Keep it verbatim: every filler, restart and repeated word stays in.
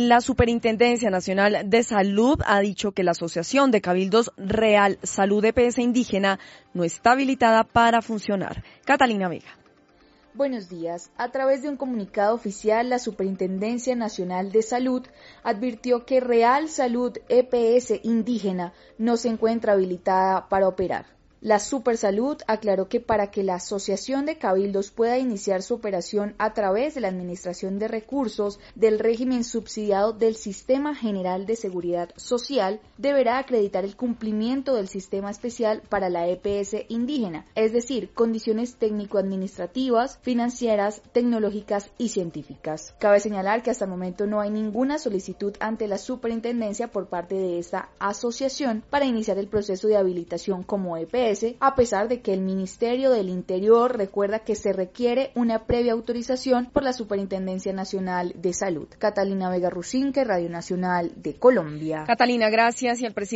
La Superintendencia Nacional de Salud ha dicho que la Asociación de Cabildos Real Salud E P S Indígena no está habilitada para funcionar. Catalina Vega. Buenos días. A través de un comunicado oficial, la Superintendencia Nacional de Salud advirtió que Real Salud E P S Indígena no se encuentra habilitada para operar. La Supersalud aclaró que para que la Asociación de Cabildos pueda iniciar su operación a través de la Administración de Recursos del régimen subsidiado del Sistema General de Seguridad Social, deberá acreditar el cumplimiento del Sistema Especial para la E P S Indígena, es decir, condiciones técnico-administrativas, financieras, tecnológicas y científicas. Cabe señalar que hasta el momento no hay ninguna solicitud ante la Superintendencia por parte de esta asociación para iniciar el proceso de habilitación como E P S, a pesar de que el Ministerio del Interior recuerda que se requiere una previa autorización por la Superintendencia Nacional de Salud. Catalina Vega Rusinque, Radio Nacional de Colombia. Catalina, gracias. Y el presidente